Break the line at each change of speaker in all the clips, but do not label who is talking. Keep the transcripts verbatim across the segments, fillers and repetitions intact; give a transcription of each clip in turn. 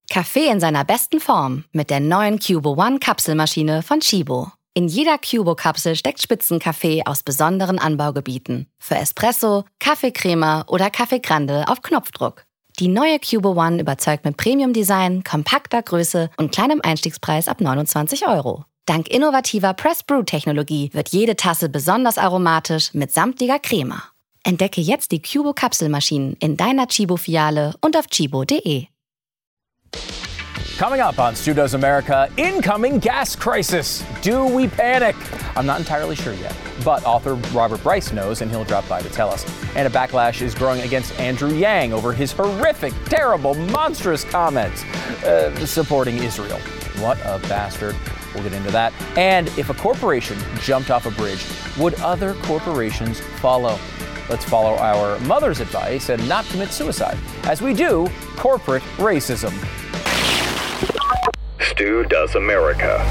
Kaffee in seiner besten Form mit der neuen Cubo One Kapselmaschine von Chibo. In jeder Cubo-Kapsel steckt Spitzenkaffee aus besonderen Anbaugebieten. Für Espresso, Kaffeecrema oder Kaffee Grande auf Knopfdruck. Die neue Cubo One überzeugt mit Premium-Design, kompakter Größe und kleinem Einstiegspreis ab neunundzwanzig Euro. Dank innovativer Press-Brew-Technologie wird jede Tasse besonders aromatisch mit samtlicher Crema. Entdecke jetzt die Cubo-Kapselmaschinen in deiner Chibo-Filiale und auf chibo punkt de.
Coming up on Stu Does America, incoming gas crisis. Do we panic? I'm not entirely sure yet, but author Robert Bryce knows, and he'll drop by to tell us. And a backlash is growing against Andrew Yang over his horrific, terrible, monstrous comments uh, supporting Israel. What a bastard. We'll get into that. And if a corporation jumped off a bridge, would other corporations follow? Let's follow our mother's advice and not commit suicide. As we do, corporate racism.
Stu Does America.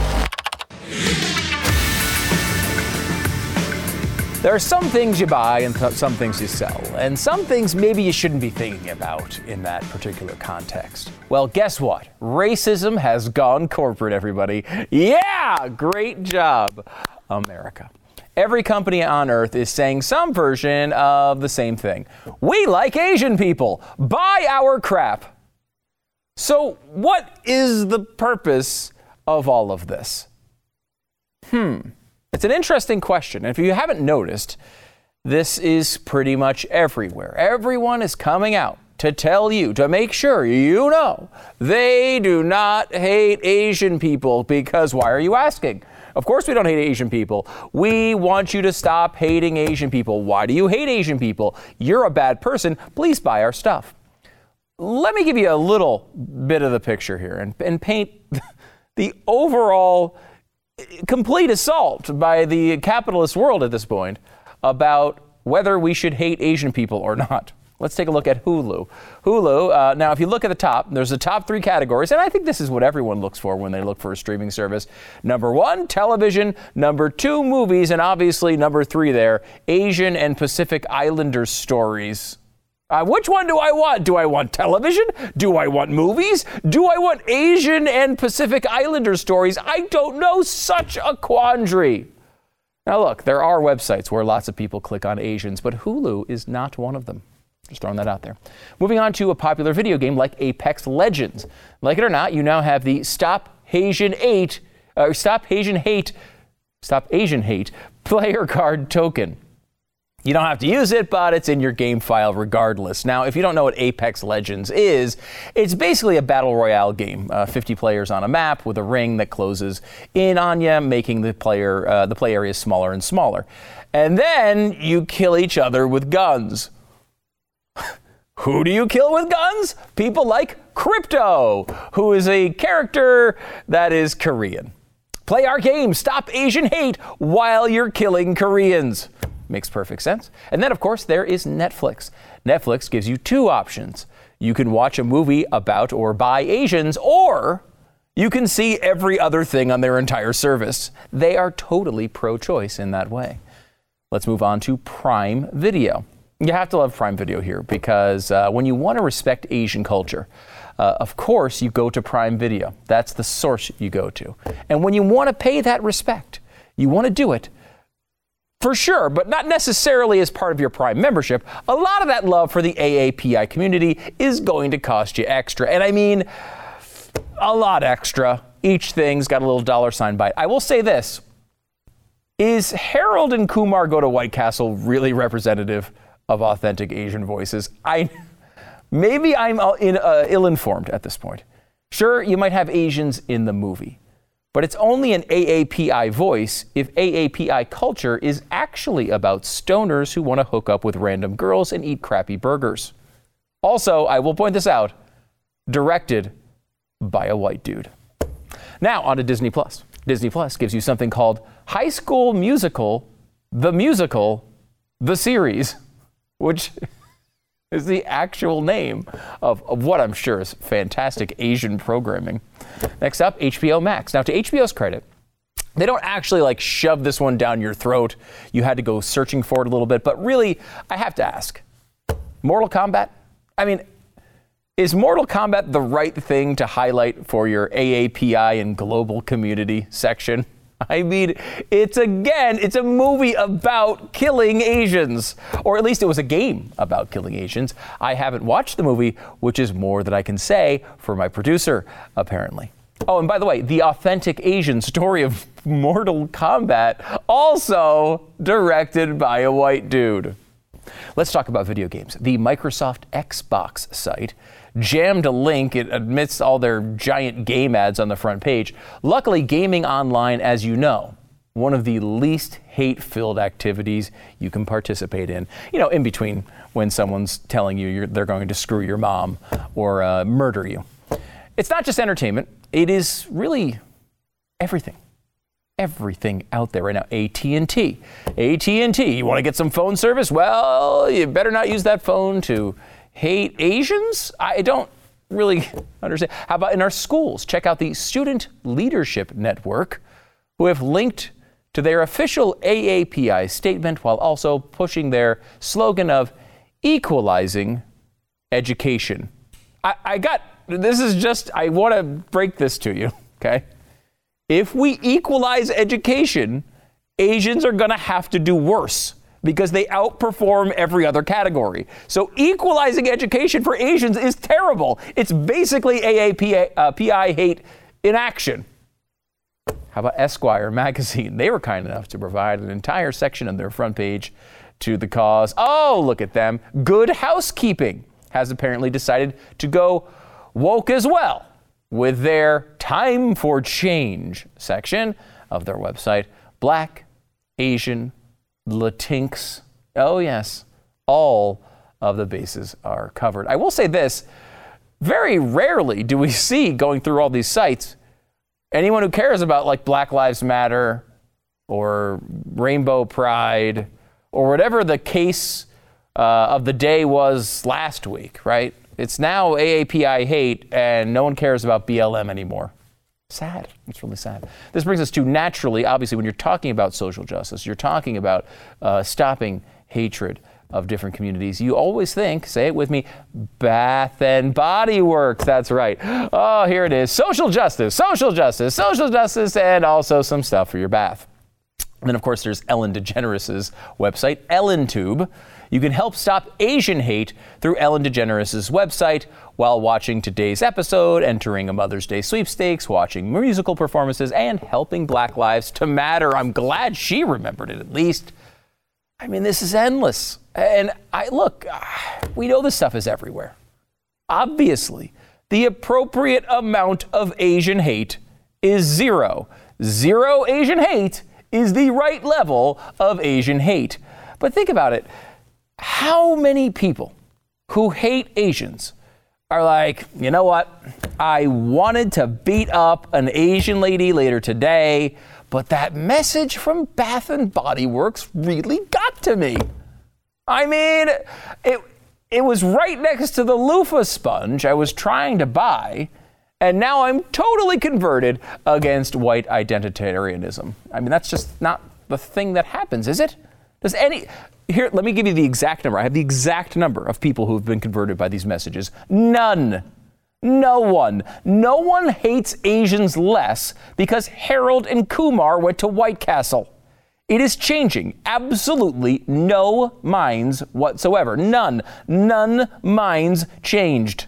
There are some things you buy and th- some things you sell, and some things maybe you shouldn't be thinking about in that particular context. Well, guess what? Racism has gone corporate, everybody. Yeah! Great job, America. Every company on earth is saying some version of the same thing. We like Asian people. Buy our crap. So what is the purpose of all of this? Hmm. It's an interesting question. And if you haven't noticed, this is pretty much everywhere. Everyone is coming out to tell you, to make sure you know, they do not hate Asian people, because why are you asking? Of course we don't hate Asian people. We want you to stop hating Asian people. Why do you hate Asian people? You're a bad person. Please buy our stuff. Let me give you a little bit of the picture here and, and paint the overall complete assault by the capitalist world at this point about whether we should hate Asian people or not. Let's take a look at Hulu. Hulu, uh, now if you look at the top, there's the top three categories, and I think this is what everyone looks for when they look for a streaming service. Number one, television. Number two, movies. And obviously number three there, Asian and Pacific Islander stories. Uh, which one do I want? Do I want television? Do I want movies? Do I want Asian and Pacific Islander stories? I don't know. Such a quandary. Now look, there are websites where lots of people click on Asians, but Hulu is not one of them. Just throwing that out there. Moving on to a popular video game like Apex Legends. Like it or not, you now have the Stop Asian Hate, uh, Stop Asian Hate, Stop Asian Hate player card token. You don't have to use it, but it's in your game file regardless. Now, if you don't know what Apex Legends is, it's basically a battle royale game. Uh, fifty players on a map with a ring that closes in on you, making the player uh, the play area smaller and smaller. And then you kill each other with guns. Who do you kill with guns? People like Crypto, who is a character that is Korean. Play our game, Stop Asian Hate, while you're killing Koreans. Makes perfect sense. And then, of course, there is Netflix. Netflix gives you two options. You can watch a movie about or by Asians, or you can see every other thing on their entire service. They are totally pro-choice in that way. Let's move on to Prime Video. You have to love Prime Video here because uh, when you want to respect Asian culture, uh, of course, you go to Prime Video. That's the source you go to. And when you want to pay that respect, you want to do it for sure, but not necessarily as part of your Prime membership. A lot of that love for the A A P I community is going to cost you extra. And I mean, a lot extra. Each thing's got a little dollar sign by it. I will say this. Is Harold and Kumar Go to White Castle really representative of authentic Asian voices? I maybe I'm in, uh, ill-informed at this point. Sure, you might have Asians in the movie, but it's only an A A P I voice if A A P I culture is actually about stoners who want to hook up with random girls and eat crappy burgers. Also, I will point this out, directed by a white dude. Now, on to Disney Plus. Disney Plus gives you something called High School Musical, the Musical, the Series, which is the actual name of, of what I'm sure is fantastic Asian programming. Next up, H B O Max. Now, to H B O's credit, they don't actually like shove this one down your throat. You had to go searching for it a little bit, but really, I have to ask, Mortal Kombat? I mean, Is Mortal Kombat the right thing to highlight for your A A P I and global community section? I mean, it's again, it's a movie about killing Asians. Or at least it was a game about killing Asians. I haven't watched the movie, which is more than I can say for my producer, apparently. Oh, and by the way, the authentic Asian story of Mortal Kombat, also directed by a white dude. Let's talk about video games. The Microsoft Xbox site jammed a link amidst all their giant game ads on the front page. Luckily, gaming online, as you know, one of the least hate-filled activities you can participate in. You know, in between when someone's telling you you're, they're going to screw your mom or uh, murder you. It's not just entertainment. It is really everything. Everything out there right now. A T and T. A T and T, you want to get some phone service? Well, you better not use that phone to hate Asians? I don't really understand. How about in our schools? Check out the Student Leadership Network, who have linked to their official A A P I statement while also pushing their slogan of equalizing education. I, I got, this is just, I want to break this to you, okay? If we equalize education, Asians are going to have to do worse because they outperform every other category. So equalizing education for Asians is terrible. It's basically A A P I, uh, P I hate in action. How about Esquire magazine? They were kind enough to provide an entire section on their front page to the cause. Oh, look at them. Good Housekeeping has apparently decided to go woke as well with their Time for Change section of their website. Black, Asian, Latinx, oh yes, all of the bases are covered. I will say this, very rarely do we see going through all these sites anyone who cares about like Black Lives Matter or Rainbow Pride or whatever the case uh, of the day was last week, right? It's now A A P I hate and no one cares about B L M anymore. Sad. It's really sad. This brings us to naturally, obviously, when you're talking about social justice, you're talking about uh, stopping hatred of different communities, you always think, say it with me, Bath and Body Works. That's right. Oh, here it is. Social justice, social justice, social justice, and also some stuff for your bath. And then, of course, there's Ellen DeGeneres' website, EllenTube. You can help stop Asian hate through Ellen DeGeneres' website while watching today's episode, entering a Mother's Day sweepstakes, watching musical performances, and helping Black Lives to Matter. I'm glad she remembered it at least. I mean, this is endless. And I look, we know this stuff is everywhere. Obviously, the appropriate amount of Asian hate is zero. Zero Asian hate is the right level of Asian hate. But think about it. How many people who hate Asians are like, you know what? I wanted to beat up an Asian lady later today, but that message from Bath and Body Works really got to me. I mean, it it was right next to the loofah sponge I was trying to buy, and now I'm totally converted against white identitarianism. I mean, that's just not the thing that happens, is it? Does any... Here, let me give you the exact number. I have the exact number of people who have been converted by these messages. None. No one. No one hates Asians less because Harold and Kumar went to White Castle. It is changing. Absolutely no minds whatsoever. None. None minds changed.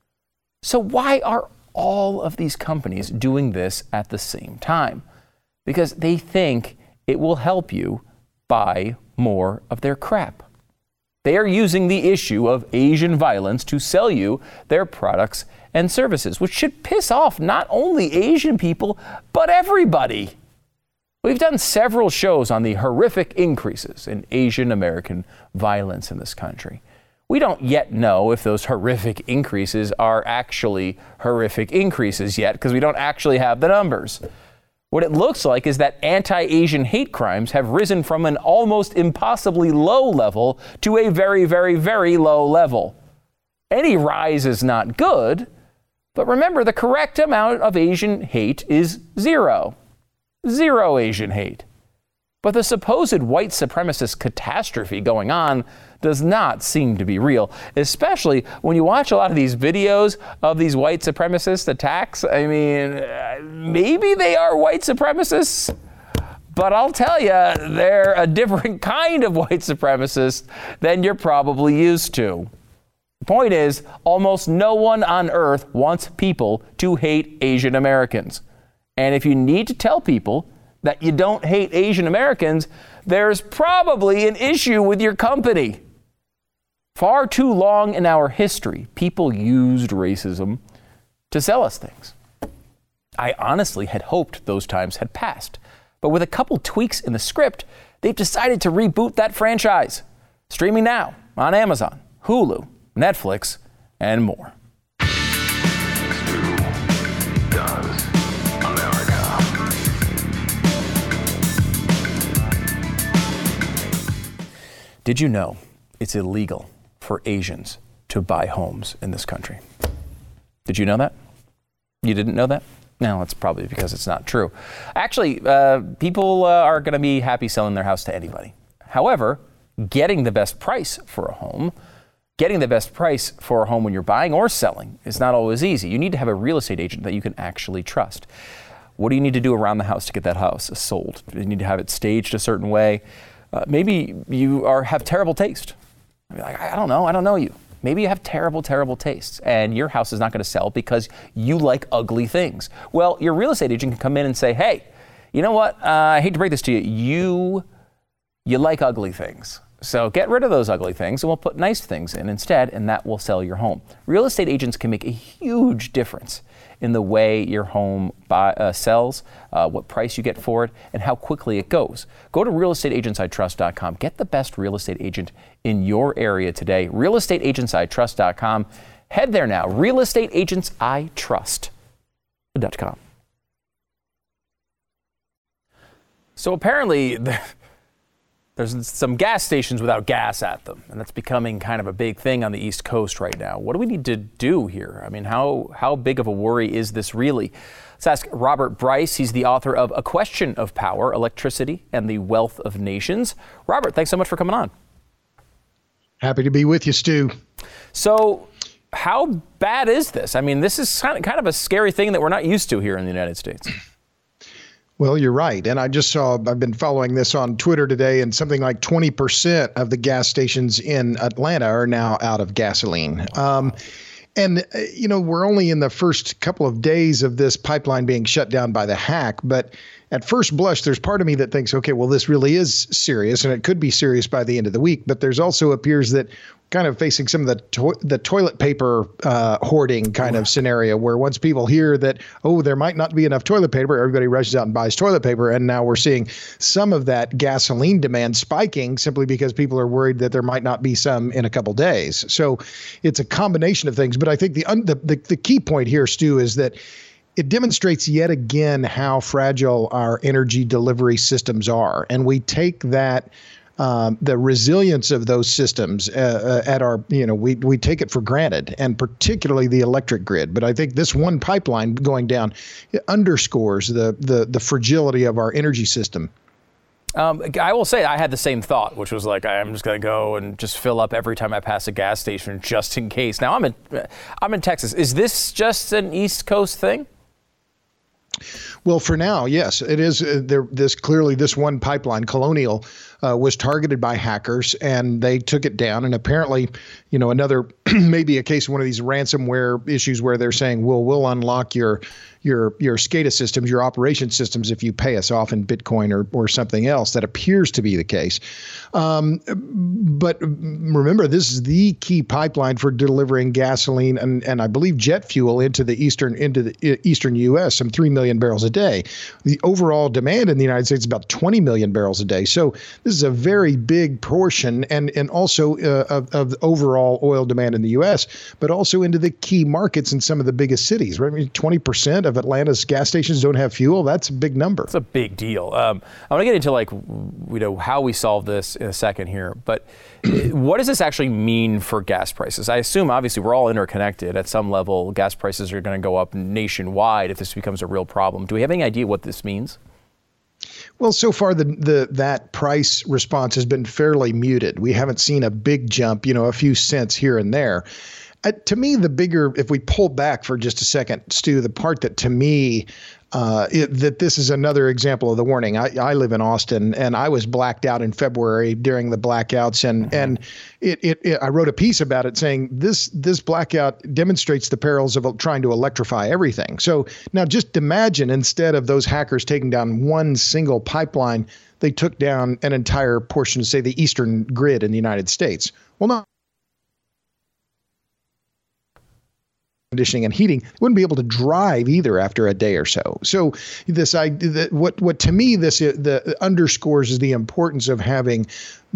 So why are all of these companies doing this at the same time? Because they think it will help you buy more of their crap. They are using the issue of Asian violence to sell you their products and services, which should piss off not only Asian people, but everybody. We've done several shows on the horrific increases in Asian American violence in this country. We don't yet know if those horrific increases are actually horrific increases yet, because we don't actually have the numbers. What it looks like is that anti-Asian hate crimes have risen from an almost impossibly low level to a very, very, very low level. Any rise is not good, but remember, the correct amount of Asian hate is zero. Zero Asian hate. But the supposed white supremacist catastrophe going on does not seem to be real, especially when you watch a lot of these videos of these white supremacist attacks. I mean, maybe they are white supremacists, but I'll tell you, they're a different kind of white supremacist than you're probably used to. The point is, almost no one on earth wants people to hate Asian Americans. And if you need to tell people that you don't hate Asian Americans, there's probably an issue with your company. Far too long in our history, people used racism to sell us things. I honestly had hoped those times had passed. But with a couple tweaks in the script, they've decided to reboot that franchise. Streaming now on Amazon, Hulu, Netflix, and more.
Stu does America.
Did you know it's illegal for Asians to buy homes in this country? Did you know that? You didn't know that? No, it's probably because it's not true. Actually, uh, people uh, are going to be happy selling their house to anybody. However, getting the best price for a home, getting the best price for a home when you're buying or selling is not always easy. You need to have a real estate agent that you can actually trust. What do you need to do around the house to get that house sold? You need to have it staged a certain way. Uh, maybe you are have terrible taste. I mean, I, I don't know. I don't know you. Maybe you have terrible, terrible tastes, and your house is not going to sell because you like ugly things. Well, your real estate agent can come in and say, hey, you know what? Uh, I hate to break this to you. You, you like ugly things. So get rid of those ugly things, and we'll put nice things in instead, and that will sell your home. Real estate agents can make a huge difference in the way your home buy, uh, sells, uh, what price you get for it, and how quickly it goes. Go to real estate agents I trust dot com. Get the best real estate agent in your area today. real estate agents I trust dot com. Head there now. real estate agents I trust dot com. So apparently, there's some gas stations without gas at them, and that's becoming kind of a big thing on the East Coast right now. What do we need to do here? I mean, how how big of a worry is this really? Let's ask Robert Bryce. He's the author of A Question of Power, Electricity and the Wealth of Nations. Robert, thanks so much for coming on.
Happy to be with you, Stu.
So how bad is this? I mean, this is kind of, kind of a scary thing that we're not used to here in the United States.
Well, you're right. And I just saw, I've been following this on Twitter today, and something like twenty percent of the gas stations in Atlanta are now out of gasoline. Um, and, uh, you know, we're only in the first couple of days of this pipeline being shut down by the hack. But at first blush, there's part of me that thinks, OK, well, this really is serious, and it could be serious by the end of the week. But there's also appears that kind of facing some of the to- the toilet paper uh, hoarding kind of scenario, where once people hear that, oh, there might not be enough toilet paper, everybody rushes out and buys toilet paper. And now we're seeing some of that gasoline demand spiking simply because people are worried that there might not be some in a couple days. So it's a combination of things. But I think the, un- the, the, the key point here, Stu, is that it demonstrates yet again how fragile our energy delivery systems are. And we take that Um, the resilience of those systems uh, uh, at our, you know, we we take it for granted, and particularly the electric grid. But I think this one pipeline going down, it underscores the the the fragility of our energy system.
Um, I will say I had the same thought, which was like, I'm just going to go and just fill up every time I pass a gas station just in case. Now I'm in I'm in Texas. Is this just an East Coast thing?
Well, for now, yes, it is. Uh, there, this clearly, this one pipeline, Colonial, uh, was targeted by hackers, and they took it down. And apparently, you know, another maybe a case of one of these ransomware issues where they're saying, "Well, we'll unlock your your your SCADA systems, your operation systems, if you pay us off in Bitcoin or or something else." That appears to be the case. Um, but remember, this is the key pipeline for delivering gasoline and and I believe jet fuel into the eastern into the eastern U S, some three million barrels a day. The overall demand in the United States is about twenty million barrels a day. So this is a very big portion, and and also uh, of, of the overall oil demand in the U S, but also into the key markets in some of the biggest cities. Right? I mean, twenty percent of Atlanta's gas stations don't have fuel. That's a big number.
It's a big deal. Um, I want to get into like, you know, how we solve this in a second here, but what does this actually mean for gas prices? I assume obviously we're all interconnected at some level. Gas prices are going to go up nationwide if this becomes a real problem. Do we have any idea what this means?
Well, so far the the that price response has been fairly muted. We haven't seen a big jump, you know, a few cents here and there. Uh, to me, the bigger, if we pull back for just a second, Stu, the part that to me, uh, it, that this is another example of the warning. I, I live in Austin, and I was blacked out in February during the blackouts, and mm-hmm. and it, it, it I wrote a piece about it saying this this blackout demonstrates the perils of trying to electrify everything. So now just imagine, instead of those hackers taking down one single pipeline, they took down an entire portion of, say, the eastern grid in the United States. Well, no. Conditioning and heating, wouldn't be able to drive either after a day or so. So this idea that what what to me this the underscores is the importance of having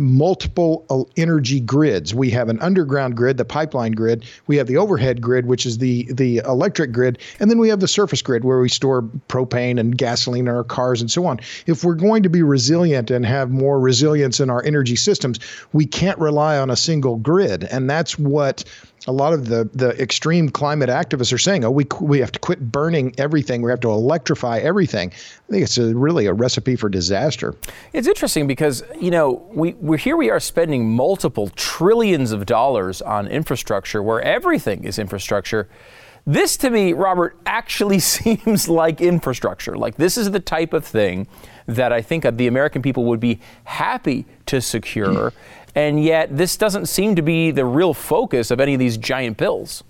multiple energy grids. We have an underground grid, the pipeline grid. We have the overhead grid, which is the the electric grid, and then we have the surface grid where we store propane and gasoline in our cars and so on. If we're going to be resilient and have more resilience in our energy systems, we can't rely on a single grid, and that's what a lot of the the extreme climate activists are saying. Oh, we we have to quit burning everything. We have to electrify everything. I think it's a, really a recipe for disaster.
It's interesting because, you know, we we're here we are spending multiple trillions of dollars on infrastructure where everything is infrastructure. This, to me, Robert, actually seems like infrastructure. Like, this is the type of thing that I think the American people would be happy to secure. And yet this doesn't seem to be the real focus of any of these giant bills.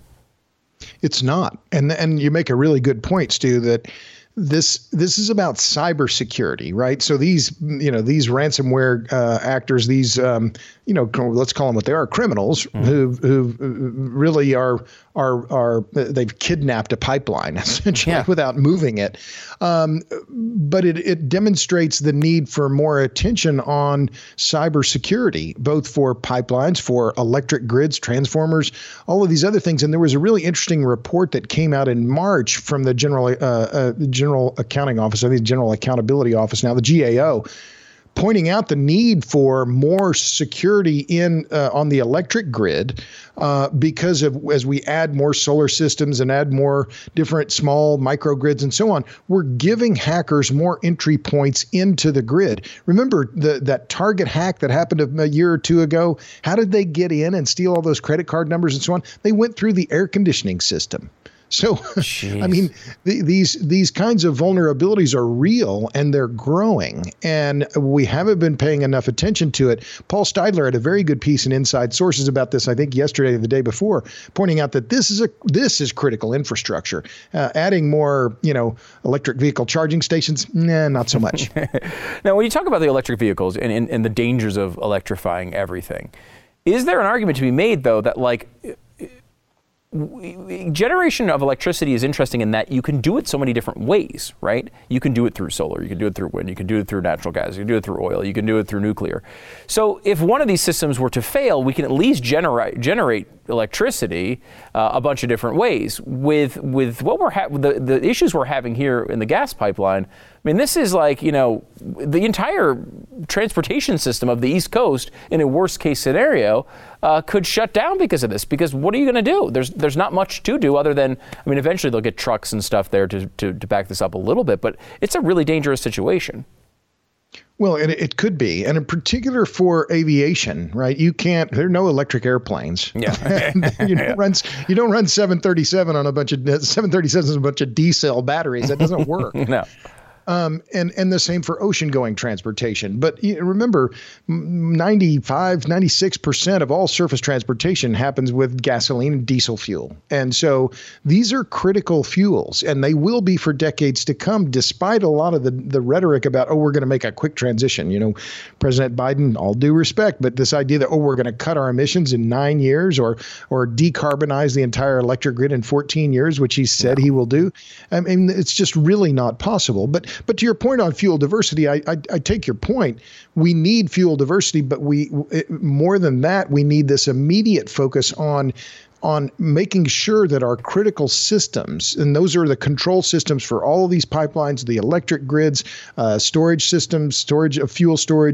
It's not. And and you make a really good point, Stu, that this this is about cybersecurity, right? So these, you know, these ransomware uh, actors, these, um, you know, let's call them what they are, criminals mm-hmm. who who really are are are they've kidnapped a pipeline essentially yeah. without moving it. Um, but it it demonstrates the need for more attention on cybersecurity, both for pipelines, for electric grids, transformers, all of these other things. And there was a really interesting report that came out in March from the General uh, uh, General Accounting Office, I think General Accountability Office now, the G A O, pointing out the need for more security in uh, on the electric grid uh, because of as we add more solar systems and add more different small microgrids and so on, we're giving hackers more entry points into the grid. Remember the that Target hack that happened a, a year or two ago? How did they get in and steal all those credit card numbers and so on? They went through the air conditioning system. So, Jeez. I mean, the, these these kinds of vulnerabilities are real and they're growing, and we haven't been paying enough attention to it. Paul Steidler had a very good piece in Inside Sources about this, I think yesterday or the day before, pointing out that this is a this is critical infrastructure. Uh, adding more, you know, electric vehicle charging stations, nah, not so much.
Now, when you talk about the electric vehicles and, and, and the dangers of electrifying everything, is there an argument to be made, though, that like generation of electricity is interesting in that you can do it so many different ways, right? You can do it through solar, you can do it through wind, you can do it through natural gas, you can do it through oil, you can do it through nuclear. So if one of these systems were to fail, we can at least generate generate electricity uh, a bunch of different ways. With with what we're ha- the the issues we're having here in the gas pipeline, I mean, this is like, you know, the entire transportation system of the East Coast in a worst case scenario uh, could shut down because of this. Because what are you going to do? There's there's not much to do other than, I mean, eventually they'll get trucks and stuff there to, to, to back this up a little bit. But it's a really dangerous situation.
Well, and it could be, and in particular for aviation, right? You can't. There are no electric airplanes.
Yeah,
you don't run. You don't run seven thirty-seven on a bunch of seven thirty-sevens on a bunch of D-cell batteries. That doesn't work.
No.
Um, and, and the same for ocean-going transportation. But you know, remember, ninety-five, ninety-six percent of all surface transportation happens with gasoline and diesel fuel. And so these are critical fuels, and they will be for decades to come, despite a lot of the, the rhetoric about, oh, we're going to make a quick transition. You know, President Biden, all due respect, but this idea that, oh, we're going to cut our emissions in nine years or or decarbonize the entire electric grid in fourteen years, which he said yeah. he will do. I mean, it's just really not possible. But But to your point on fuel diversity, I, I I take your point. We need fuel diversity, but we more than that, we need this immediate focus on on making sure that our critical systems, and those are the control systems for all of these pipelines, the electric grids, uh, storage systems, storage of fuel storage,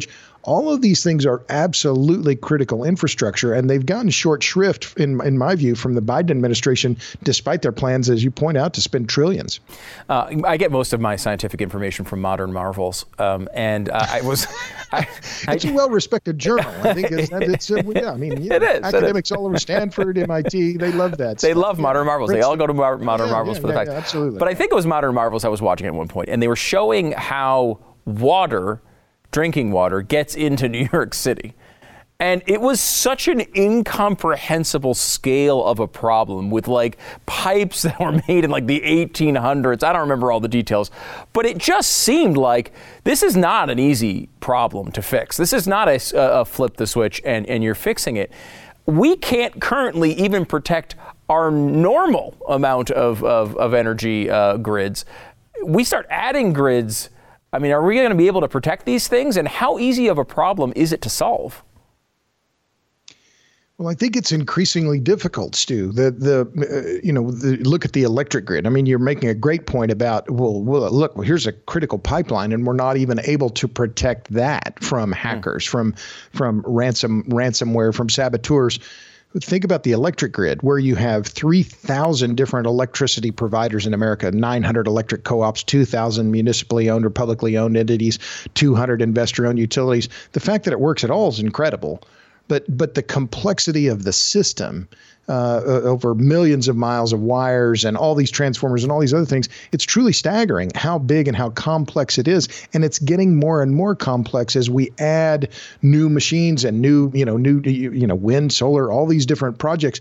All of these things are absolutely critical infrastructure, and they've gotten short shrift, in in my view, from the Biden administration, despite their plans, as you point out, to spend trillions.
Uh, I get most of my scientific information from Modern Marvels, um, and uh, I was. I,
it's I, a well-respected journal. I think it's, it's uh, yeah. I mean, you know,
it is,
academics
it is.
all over Stanford, M I T, they love that.
They
stuff.
love Modern
yeah.
Marvels. They all go to Modern yeah, Marvels
yeah,
for the
yeah,
fact.
Yeah, absolutely.
But I think it was Modern Marvels I was watching at one point, and they were showing how water, drinking water, gets into New York City. And it was such an incomprehensible scale of a problem with like pipes that were made in like the eighteen hundreds. I don't remember all the details, but it just seemed like this is not an easy problem to fix. This is not a, a flip the switch and, and you're fixing it. We can't currently even protect our normal amount of, of, of energy uh, grids. We start adding grids. I mean, are we going to be able to protect these things? And how easy of a problem is it to solve?
Well, I think it's increasingly difficult, Stu. The the uh, you know the, look at the electric grid. I mean, you're making a great point about well, well, look, well, here's a critical pipeline, and we're not even able to protect that from hackers, mm. from from ransom ransomware, from saboteurs. Think about the electric grid, where you have three thousand different electricity providers in America, nine hundred electric co-ops, two thousand municipally owned or publicly owned entities, two hundred investor-owned utilities. The fact that it works at all is incredible. But but the complexity of the system, uh, over millions of miles of wires and all these transformers and all these other things, it's truly staggering how big and how complex it is. And it's getting more and more complex as we add new machines and new, you know, new, you know, wind, solar, all these different projects.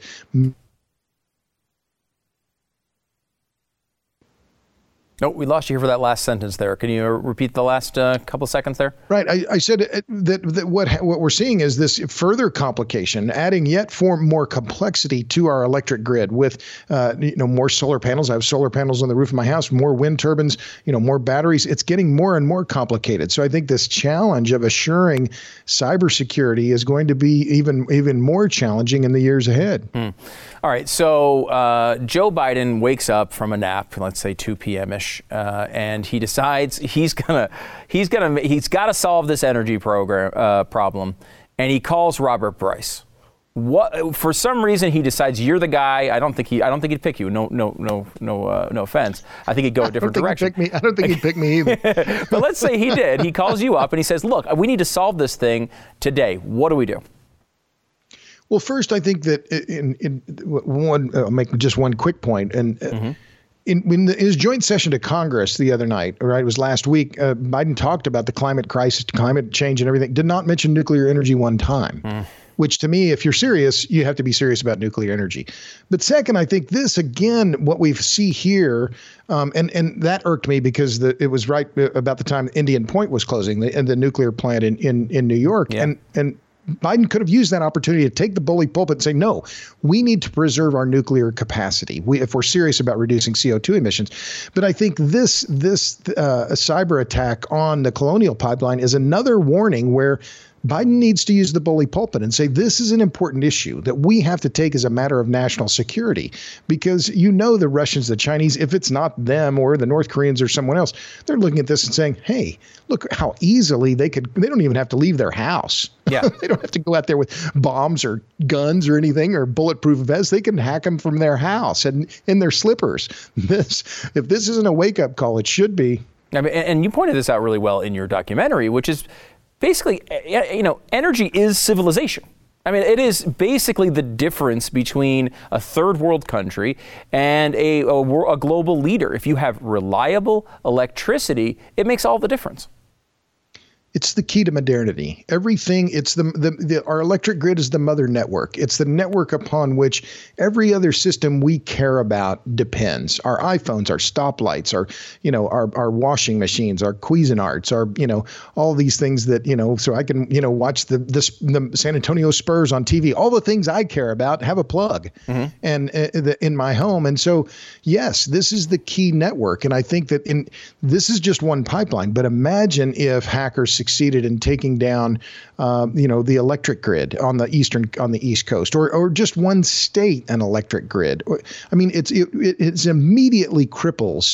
No, we lost you here for that last sentence there. Can you repeat the last uh, couple seconds there?
Right. I, I said that, that what what we're seeing is this further complication, adding yet for more complexity to our electric grid with, uh, you know, more solar panels. I have solar panels on the roof of my house, more wind turbines, you know, more batteries. It's getting more and more complicated. So I think this challenge of assuring cybersecurity is going to be even even more challenging in the years ahead.
Mm. All right. So uh, Joe Biden wakes up from a nap, let's say two p.m. ish. Uh, and he decides he's gonna he's gonna he's got to solve this energy program uh, problem, and he calls Robert Bryce. What for some reason he decides you're the guy. I don't think he I don't think he'd pick you. No no no no uh, no offense. I think he'd go a different
I don't
direction.
Think he'd pick me. I don't think he'd pick me either.
But let's say he did. He calls you up and he says, "Look, we need to solve this thing today. What do we do?"
Well, first, I think that in, in one, I'll make just one quick point, and. Mm-hmm. In, in the, his joint session to Congress the other night, right, it was last week, uh, Biden talked about the climate crisis, climate change and everything, did not mention nuclear energy one time, mm. which to me, if you're serious, you have to be serious about nuclear energy. But second, I think this, again, what we see here, um, and, and that irked me because the, it was right about the time Indian Point was closing, the, the nuclear plant in, in, in New York. Yeah. And, and Biden could have used that opportunity to take the bully pulpit and say, no, we need to preserve our nuclear capacity we, if we're serious about reducing C O two emissions. But I think this this uh, cyber attack on the Colonial Pipeline is another warning where Biden needs to use the bully pulpit and say this is an important issue that we have to take as a matter of national security, because you know the Russians, the Chinese, if it's not them or the North Koreans or someone else, they're looking at this and saying, hey, look how easily they could. They don't even have to leave their house.
Yeah,
they don't have to go out there with bombs or guns or anything or bulletproof vests. They can hack them from their house and in their slippers. This, if this isn't a wake up call, it should be.
I mean, and you pointed this out really well in your documentary, which is. Basically, you know, energy is civilization. I mean, it is basically the difference between a third world country and a, a, a global leader. If you have reliable electricity, it makes all the difference.
It's the key to modernity. Everything, it's the, the, the our electric grid is the mother network. It's the network upon which every other system we care about depends. Our iPhones, our stoplights, our, you know, our, our washing machines, our Cuisinarts, our, you know, all these things that, you know, so I can, you know, watch the, the, the San Antonio Spurs on T V. All the things I care about have a plug mm-hmm. and uh, the, in my home. And so, yes, this is the key network. And I think that in this is just one pipeline, but imagine if hackers succeeded in taking down, uh, you know, the electric grid on the eastern, on the East Coast, or or just one state, an electric grid. I mean, it's it, it it's immediately cripples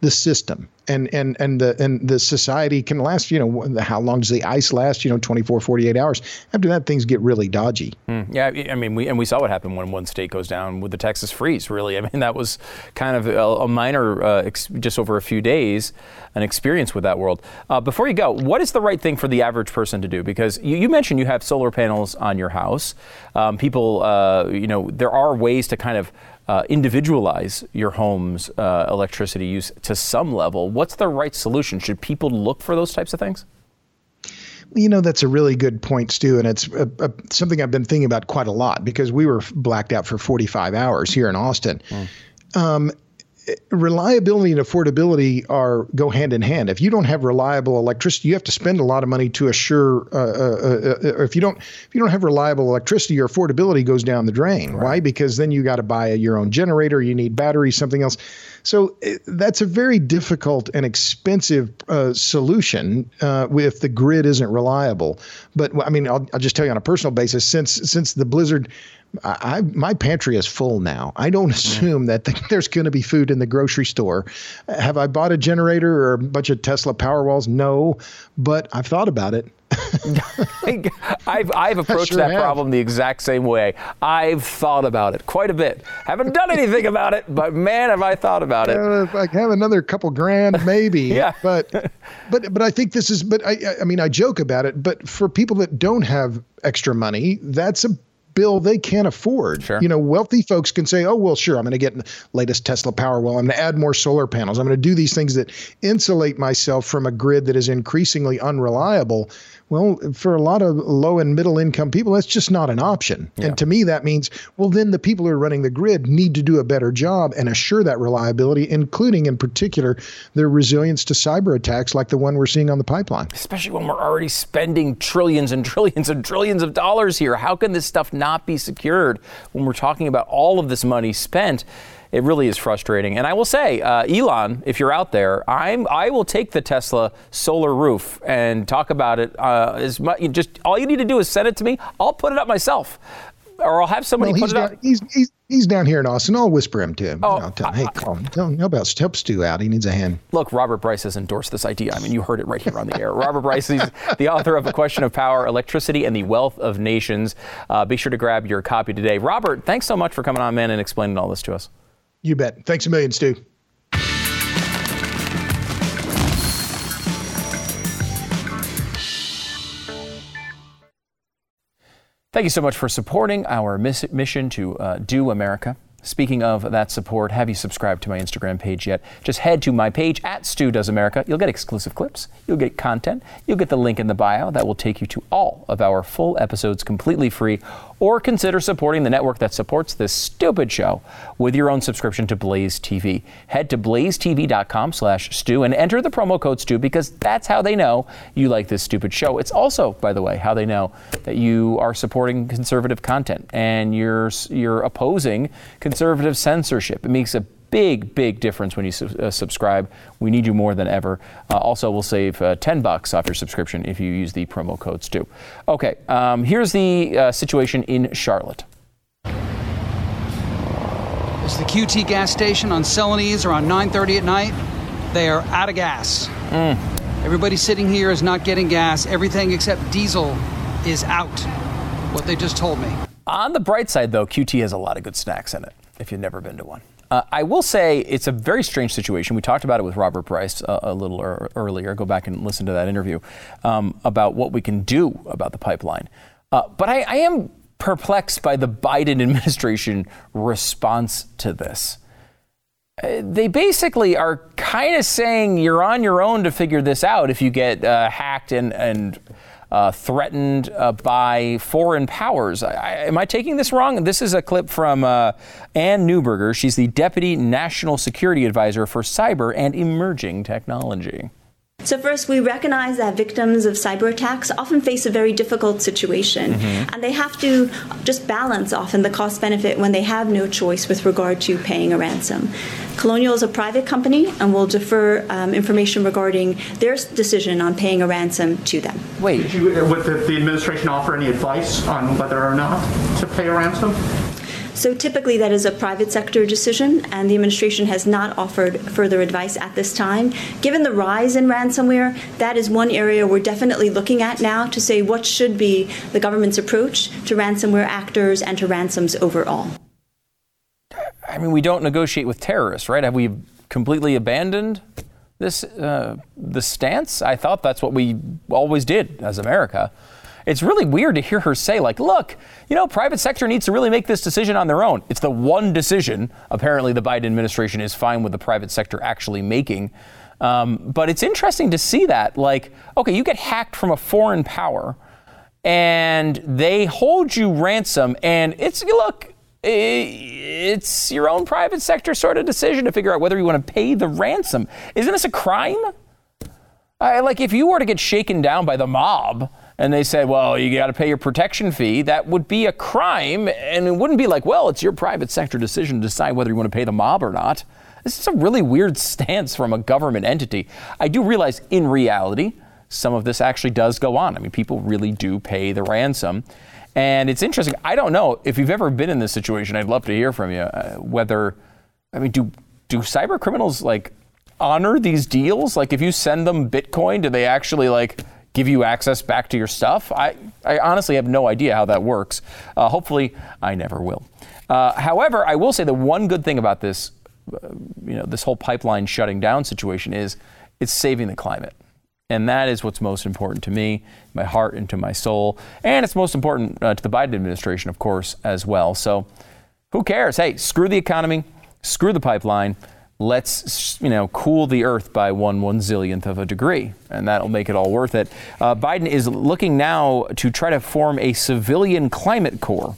the system. And and and the and the society can last, you know, how long does the ice last? You know, twenty-four, forty-eight hours. After that, things get really dodgy.
Mm, yeah, I mean, we and we saw what happened when one state goes down with the Texas freeze, really. I mean, that was kind of a, a minor, uh, ex- just over a few days, an experience with that world. Uh, before you go, what is the right thing for the average person to do? Because you, you mentioned you have solar panels on your house. Um, people, uh, you know, there are ways to kind of Uh, individualize your home's uh, electricity use to some level. What's the right solution? Should people look for those types of things?
You know, that's a really good point, Stu, and it's a, a, something I've been thinking about quite a lot because we were blacked out for forty-five hours here in Austin. Mm. Um, reliability and affordability are go hand in hand. If you don't have reliable electricity, you have to spend a lot of money to assure. Uh, uh, uh, if you don't, if you don't have reliable electricity, your affordability goes down the drain. Right? Why? Because then you got to buy a, your own generator. You need batteries, something else. So uh, that's a very difficult and expensive uh, solution uh, if the grid isn't reliable. But I mean, I'll, I'll just tell you on a personal basis. Since since the blizzard. I, my pantry is full now. I don't assume that the, there's going to be food in the grocery store. Have I bought a generator or a bunch of Tesla Powerwalls? No, but I've thought about it.
I've, I've approached sure that have. problem the exact same way. I've thought about it quite a bit. Haven't done anything about it, but man, have I thought about it.
Uh, if I have another couple grand, maybe.
yeah.
But, but, but I think this is, but I, I mean, I joke about it, but for people that don't have extra money, that's a bill they can't afford.
Sure.
You know, wealthy folks can say, oh, well, sure, I'm going to get the latest Tesla Powerwall. I'm going to add more solar panels. I'm going to do these things that insulate myself from a grid that is increasingly unreliable. Well, for a lot of low and middle income people, that's just not an option. Yeah. And to me, that means, well, then the people who are running the grid need to do a better job and assure that reliability, including in particular their resilience to cyber attacks like the one we're seeing on the pipeline.
Especially when we're already spending trillions and trillions and trillions of dollars here. How can this stuff not be secured when we're talking about all of this money spent? It really is frustrating. And I will say, uh, Elon, if you're out there, I'm I will take the Tesla solar roof and talk about it. Uh, as much, just all you need to do is send it to me. I'll put it up myself, or I'll have somebody
well,
put it
down,
up.
He's, he's he's down here in Austin. I'll whisper him to him.
Oh,
I'll tell him, hey, call him. Tell him how about help Stu out. He needs a hand.
Look, Robert Bryce has endorsed this idea. I mean, you heard it right here on the air. Robert Bryce is the author of A Question of Power, Electricity and the Wealth of Nations. Uh, be sure to grab your copy today. Robert, thanks so much for coming on, man, and explaining all this to us.
You bet. Thanks a million, Stu.
Thank you so much for supporting our miss- mission to uh, do America. Speaking of that support, have you subscribed to my Instagram page yet? Just head to my page at Stu Does America. You'll get exclusive clips. You'll get content. You'll get the link in the bio that will take you to all of our full episodes completely free. Or consider supporting the network that supports this stupid show with your own subscription to Blaze T V. Head to blazetv.com slash Stu and enter the promo code Stu because that's how they know you like this stupid show. It's also, by the way, how they know that you are supporting conservative content and you're you're opposing conservative censorship. It makes a big, big difference when you su- uh, subscribe. We need you more than ever. Uh, also, we'll save uh, ten bucks off your subscription if you use the promo code Stu. Okay, um, here's the uh, situation in Charlotte.
It's the Q T gas station on Celanese around nine thirty at night. They are out of gas. Mm. Everybody sitting here is not getting gas. Everything except diesel is out. What they just told me.
On the bright side, though, Q T has a lot of good snacks in it, if you've never been to one. Uh, I will say it's a very strange situation. We talked about it with Robert Bryce uh, a little er- earlier. Go back and listen to that interview um, about what we can do about the pipeline. Uh, but I, I am perplexed by the Biden administration response to this. Uh, they basically are kind of saying you're on your own to figure this out if you get uh, hacked and, and Uh, threatened uh, by foreign powers. I, I, am I taking this wrong? This is a clip from uh, Ann Neuberger. She's the Deputy National Security Advisor for Cyber and Emerging Technology.
So first, we recognize that victims of cyber attacks often face a very difficult situation, mm-hmm. and they have to just balance often the cost benefit when they have no choice with regard to paying a ransom. Colonial is a private company and will defer um, information regarding their decision on paying a ransom to them.
Wait.
Did you, would the, the administration offer any advice on whether or not to pay a ransom?
So typically that is a private sector decision, and the administration has not offered further advice at this time. Given the rise in ransomware, that is one area we're definitely looking at now to say what should be the government's approach to ransomware actors and to ransoms overall.
I mean, we don't negotiate with terrorists, right? Have we completely abandoned this uh, the stance? I thought that's what we always did as America. It's really weird to hear her say, like, look, you know, private sector needs to really make this decision on their own. It's the one decision apparently the Biden administration is fine with the private sector actually making. Um, but it's interesting to see that, like, okay, you get hacked from a foreign power and they hold you ransom, and it's, look, it's your own private sector sort of decision to figure out whether you want to pay the ransom. Isn't this a crime? I, like, if you were to get shaken down by the mob and they said, well, you got to pay your protection fee, that would be a crime. And it wouldn't be like, well, it's your private sector decision to decide whether you want to pay the mob or not. This is a really weird stance from a government entity. I do realize in reality, some of this actually does go on. I mean, people really do pay the ransom. And it's interesting. I don't know if you've ever been in this situation. I'd love to hear from you. Uh, whether, I mean, do do cyber criminals like honor these deals? Like, if you send them Bitcoin, do they actually like give you access back to your stuff? I, I honestly have no idea how that works. Uh, hopefully, I never will. Uh, however, I will say the one good thing about this, uh, you know, this whole pipeline shutting down situation is it's saving the climate. And that is what's most important to me, my heart and to my soul. And it's most important uh, to the Biden administration, of course, as well. So who cares? Hey, screw the economy, screw the pipeline. Let's, you know, cool the earth by one one zillionth of a degree, and that'll make it all worth it. Uh, Biden is looking now to try to form a civilian climate corps.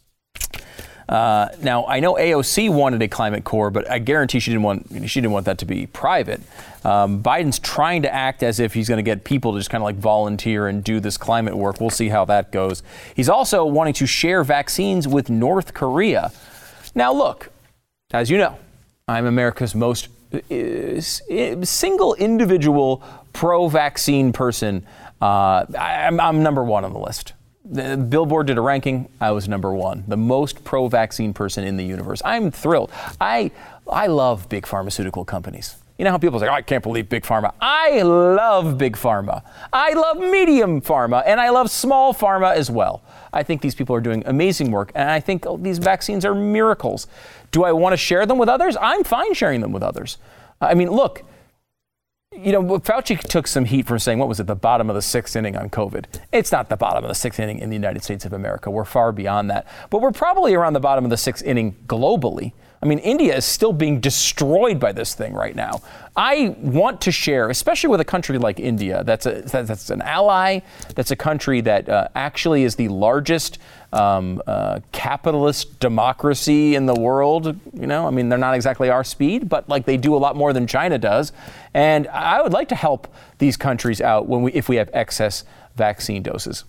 Uh, now, I know A O C wanted a climate corps, but I guarantee she didn't want she didn't want that to be private. Um, Biden's trying to act as if he's going to get people to just kind of like volunteer and do this climate work. We'll see how that goes. He's also wanting to share vaccines with North Korea. Now, look, as you know, I'm America's most uh, single individual pro-vaccine person. Uh, I'm, I'm number one on the list. The Billboard did a ranking. I was number one, the most pro-vaccine person in the universe. I'm thrilled. I I love big pharmaceutical companies. You know how people say, oh, I can't believe big pharma. I love big pharma. I love medium pharma, and I love small pharma as well. I think these people are doing amazing work, and I think these vaccines are miracles. Do I want to share them with others? I'm fine sharing them with others. I mean, look, you know, Fauci took some heat for saying, what was it, the bottom of the sixth inning on COVID. It's not the bottom of the sixth inning in the United States of America. We're far beyond that. But we're probably around the bottom of the sixth inning globally. I mean, India is still being destroyed by this thing right now. I want to share, especially with a country like India, that's a, that's an ally, that's a country that uh, actually is the largest um, uh, capitalist democracy in the world. You know, I mean, they're not exactly our speed, but like they do a lot more than China does. And I would like to help these countries out when we, if we have excess vaccine doses.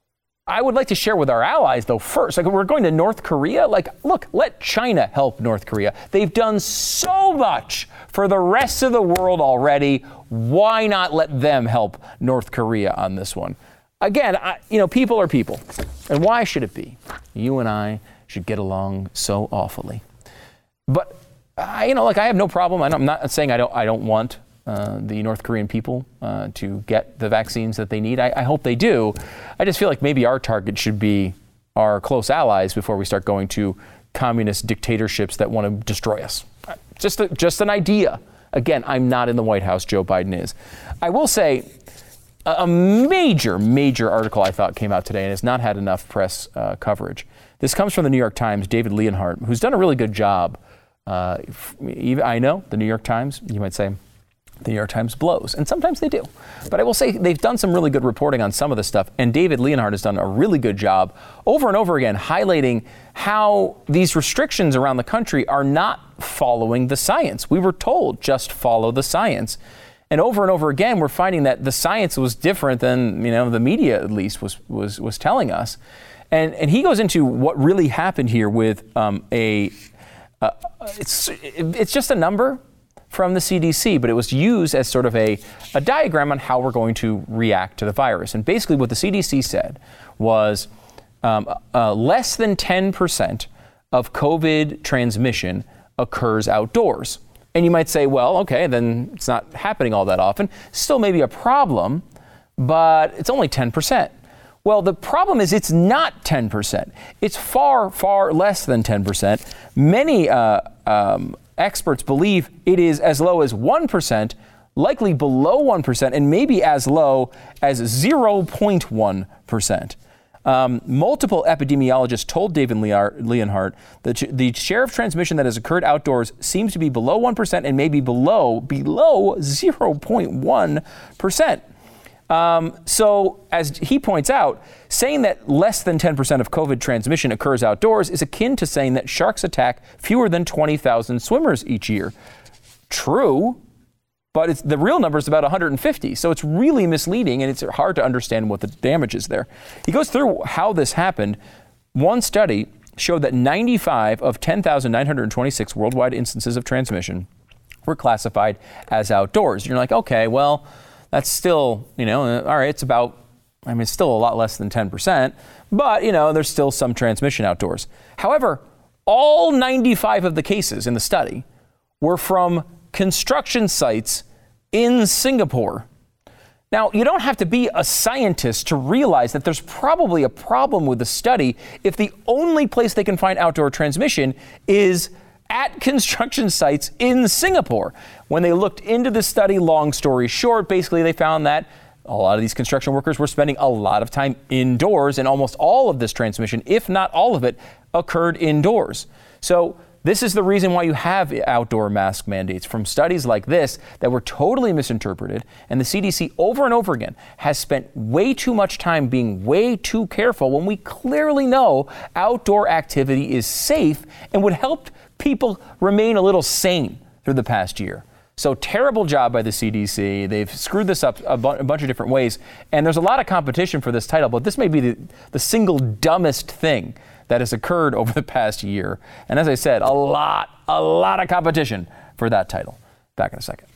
I would like to share with our allies, though, first. Like, we're going to North Korea. Like, look, let China help North Korea. They've done so much for the rest of the world already. Why not let them help North Korea on this one? Again, I, you know, people are people. And why should it be? You and I should get along so awfully. But, uh, you know, like, I have no problem. I'm not saying I don't, I don't want Uh, the North Korean people uh, to get the vaccines that they need. I, I hope they do. I just feel like maybe our target should be our close allies before we start going to communist dictatorships that want to destroy us. Just, a, just an idea. Again, I'm not in the White House. Joe Biden is. I will say a, a major, major article I thought came out today and has not had enough press uh, coverage. This comes from the New York Times, David Leonhardt, who's done a really good job. Uh, even, I know the New York Times, you might say, the New York Times blows, and sometimes they do. But I will say they've done some really good reporting on some of this stuff, and David Leonhardt has done a really good job over and over again highlighting how these restrictions around the country are not following the science. We were told just follow the science. And over and over again, we're finding that the science was different than, you know, the media at least was was was telling us. And and he goes into what really happened here with um, a uh, it's it's just a number from the C D C, but it was used as sort of a, a diagram on how we're going to react to the virus. And basically what the C D C said was um, uh, less than ten percent of COVID transmission occurs outdoors. And you might say, well, okay, then it's not happening all that often. Still maybe a problem, but it's only ten percent. Well, the problem is it's not ten percent. It's far, far less than ten percent. Many uh, um, experts believe it is as low as one percent, likely below one percent, and maybe as low as zero point one percent. Um, multiple epidemiologists told David Leonhardt that the share of transmission that has occurred outdoors seems to be below one percent and maybe below, below zero point one percent. Um, so, as he points out, saying that less than ten percent of COVID transmission occurs outdoors is akin to saying that sharks attack fewer than twenty thousand swimmers each year. True, but it's, the real number is about one hundred fifty. So it's really misleading, and it's hard to understand what the damage is there. He goes through how this happened. One study showed that ninety-five of ten thousand nine hundred twenty-six worldwide instances of transmission were classified as outdoors. You're like, okay, well, that's still, you know, all right, it's about, I mean, it's still a lot less than ten percent, but, you know, there's still some transmission outdoors. However, all ninety-five of the cases in the study were from construction sites in Singapore. Now, you don't have to be a scientist to realize that there's probably a problem with the study if the only place they can find outdoor transmission is at construction sites in Singapore. When they looked into the study, long story short, basically they found that a lot of these construction workers were spending a lot of time indoors, and almost all of this transmission, if not all of it, occurred indoors. So this is the reason why you have outdoor mask mandates from studies like this that were totally misinterpreted. And the C D C over and over again has spent way too much time being way too careful when we clearly know outdoor activity is safe and would help people remain a little sane through the past year. So terrible job by the C D C. They've screwed this up a, bu- a bunch of different ways. And there's a lot of competition for this title, but this may be the, the single dumbest thing that has occurred over the past year. And as I said, a lot, a lot of competition for that title. Back in a second.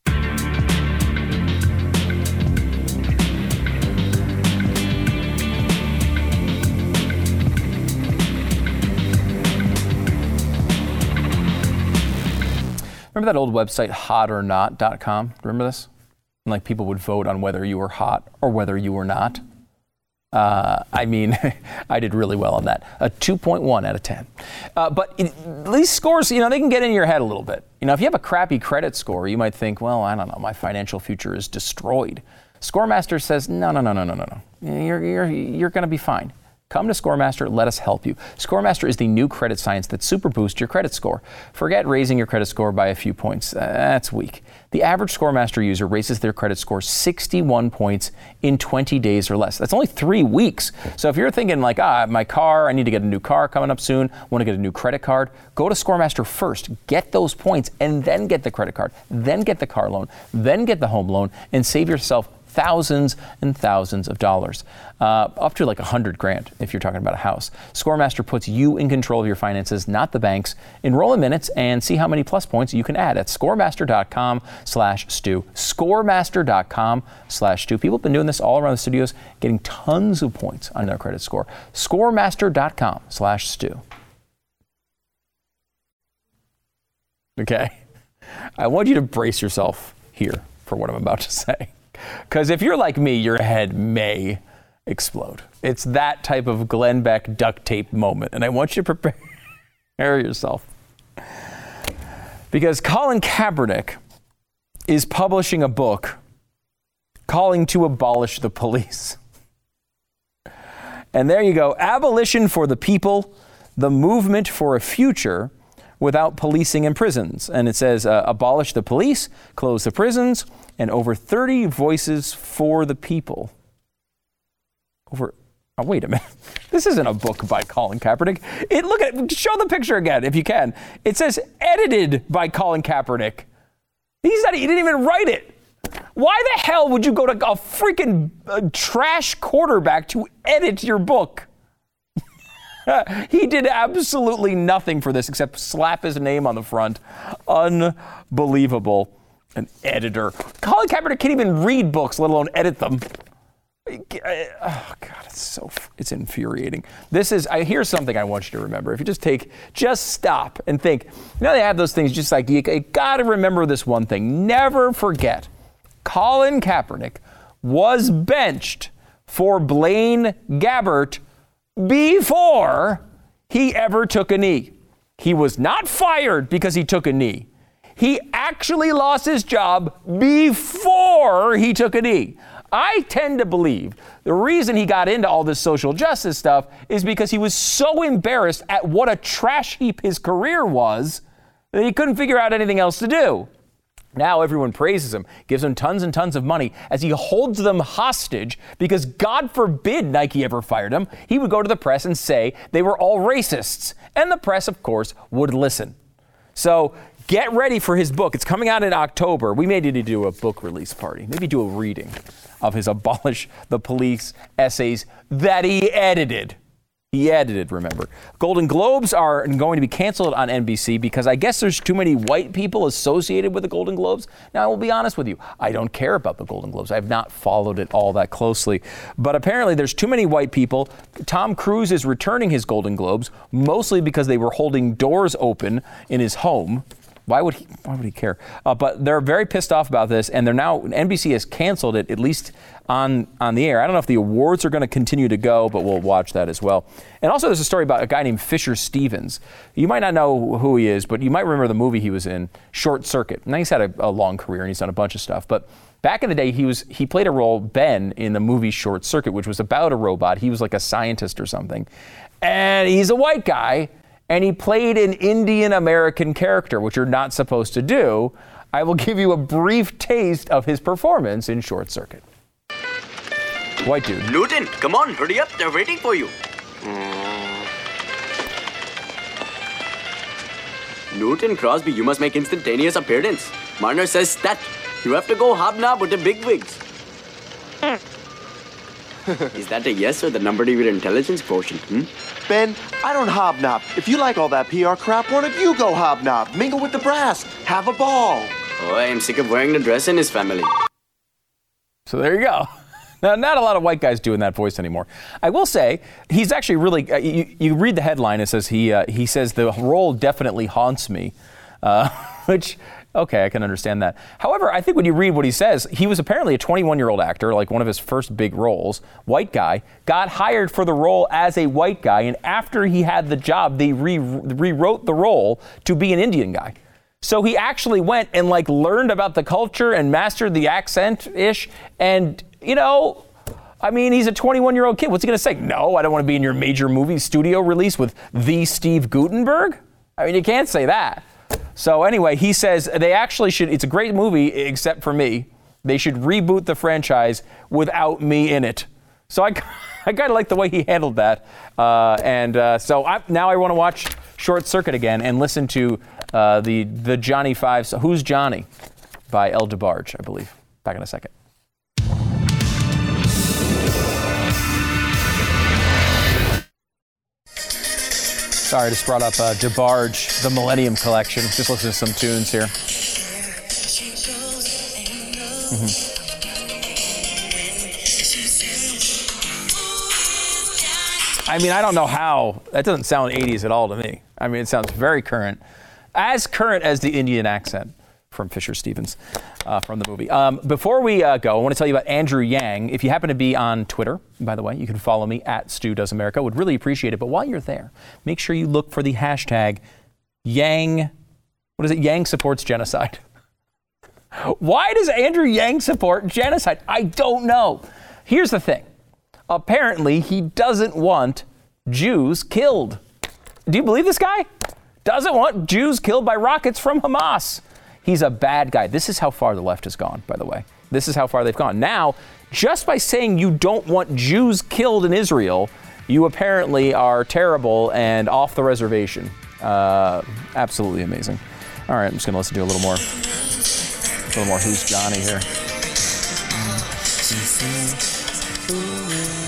Remember that old website, hot or not dot com? Remember this? And like people would vote on whether you were hot or whether you were not. Uh, I mean, I did really well on that. A two point one out of ten. Uh, but it, these scores, you know, they can get in your head a little bit. You know, if you have a crappy credit score, you might think, well, I don't know, my financial future is destroyed. ScoreMaster says, no, no, no, no, no, no, no. You're, you're, you're going to be fine. Come to ScoreMaster, let us help you. ScoreMaster is the new credit science that super boosts your credit score. Forget raising your credit score by a few points. Uh, that's weak. The average ScoreMaster user raises their credit score sixty-one points in twenty days or less. That's only three weeks. So if you're thinking like, ah, my car, I need to get a new car coming up soon, want to get a new credit card, go to ScoreMaster first, get those points, and then get the credit card, then get the car loan, then get the home loan, and save yourself thousands and thousands of dollars, uh, up to like a hundred grand if you're talking about a house. ScoreMaster puts you in control of your finances, not the banks. Enroll in minutes and see how many plus points you can add at scoremaster.com slash stew. Scoremaster.com slash stew. People have been doing this all around the studios, getting tons of points on their credit score. Scoremaster.com slash stew. Okay? I want you to brace yourself here for what I'm about to say. Because if you're like me, your head may explode. It's that type of Glenn Beck duct tape moment. And I want you to prepare yourself. Because Colin Kaepernick is publishing a book calling to abolish the police. And there you go. Abolition for the People, the movement for a future without policing and prisons. And it says, uh, abolish the police, close the prisons, and over thirty voices for the people. Over, oh, wait a minute. This isn't a book by Colin Kaepernick. It, look at it, show the picture again, if you can. It says edited by Colin Kaepernick. He's not, he didn't even write it. Why the hell would you go to a freaking uh, trash quarterback to edit your book? He did absolutely nothing for this except slap his name on the front. Unbelievable. An editor. Colin Kaepernick can't even read books, let alone edit them. Oh God, it's so it's infuriating. This is. I here's something I want you to remember. If you just take, just stop and think. You know, they have those things. Just like you, you got to remember this one thing. Never forget, Colin Kaepernick was benched for Blaine Gabbert before he ever took a knee. He was not fired because he took a knee. He actually lost his job before he took a knee. I tend to believe the reason he got into all this social justice stuff is because he was so embarrassed at what a trash heap his career was that he couldn't figure out anything else to do. Now everyone praises him, gives him tons and tons of money as he holds them hostage because God forbid Nike ever fired him. He would go to the press and say they were all racists. And the press, of course, would listen. So get ready for his book. It's coming out in October. We may need to do a book release party, maybe do a reading of his Abolish the Police essays that he edited. He edited, remember. Golden Globes are going to be canceled on N B C because I guess there's too many white people associated with the Golden Globes. Now, I will be honest with you. I don't care about the Golden Globes. I have not followed it all that closely. But apparently there's too many white people. Tom Cruise is returning his Golden Globes, mostly because they were holding doors open in his home. Why would he, why would he care? Uh, but they're very pissed off about this, and they're now, N B C has canceled it, at least on, on the air. I don't know if the awards are going to continue to go, but we'll watch that as well. And also there's a story about a guy named Fisher Stevens. You might not know who he is, but you might remember the movie he was in, Short Circuit. Now he's had a, a long career, and he's done a bunch of stuff. But back in the day, he was he played a role, Ben, in the movie Short Circuit, which was about a robot. He was like a scientist or something. And he's a white guy. And he played an Indian American character, which you're not supposed to do. I will give you a brief taste of his performance in Short Circuit. White dude.
Newton, come on, hurry up. They're waiting for you. Mm. Newton, Crosby, you must make instantaneous appearance. Marner says stat. You have to go hobnob with the bigwigs. Is that a yes or the number to your intelligence quotient, hmm?
Ben, I don't hobnob. If you like all that P R crap, why don't you go hobnob? Mingle with the brass. Have a ball.
Oh, I am sick of wearing the dress in his family.
So there you go. Now, not a lot of white guys doing that voice anymore. I will say, he's actually really, uh, you, you read the headline, it says he, uh, he says the role definitely haunts me, uh, which... Okay, I can understand that. However, I think when you read what he says, he was apparently a twenty-one-year-old actor, like one of his first big roles, white guy, got hired for the role as a white guy, and after he had the job, they re- rewrote the role to be an Indian guy. So he actually went and like learned about the culture and mastered the accent-ish, and, you know, I mean, he's a twenty-one-year-old kid. What's he going to say? No, I don't want to be in your major movie studio release with the Steve Guttenberg? I mean, you can't say that. So anyway, he says they actually should, it's a great movie except for me. They should reboot the franchise without me in it. So I, I kind of like the way he handled that. Uh, and uh, so I, now I want to watch Short Circuit again and listen to uh, the, the Johnny Five, so Who's Johnny? By El DeBarge, I believe. Back in a second. Sorry, I just brought up uh, DeBarge, the Millennium Collection. Just listen to some tunes here. Mm-hmm. I mean, I don't know how. That doesn't sound eighties at all to me. I mean, it sounds very current. As current as the Indian accent from Fisher Stevens uh, from the movie. Um, before we uh, go, I want to tell you about Andrew Yang. If you happen to be on Twitter, by the way, you can follow me at Stu Does America. Would really appreciate it. But while you're there, make sure you look for the hashtag Yang, what is it? Yang supports genocide. Why does Andrew Yang support genocide? I don't know. Here's the thing. Apparently, he doesn't want Jews killed. Do you believe this guy? Doesn't want Jews killed by rockets from Hamas. He's a bad guy. This is how far the left has gone, by the way. This is how far they've gone. Now, just by saying you don't want Jews killed in Israel, you apparently are terrible and off the reservation. Uh, absolutely amazing. All right, I'm just going to listen to a little more. A little more Who's Johnny here.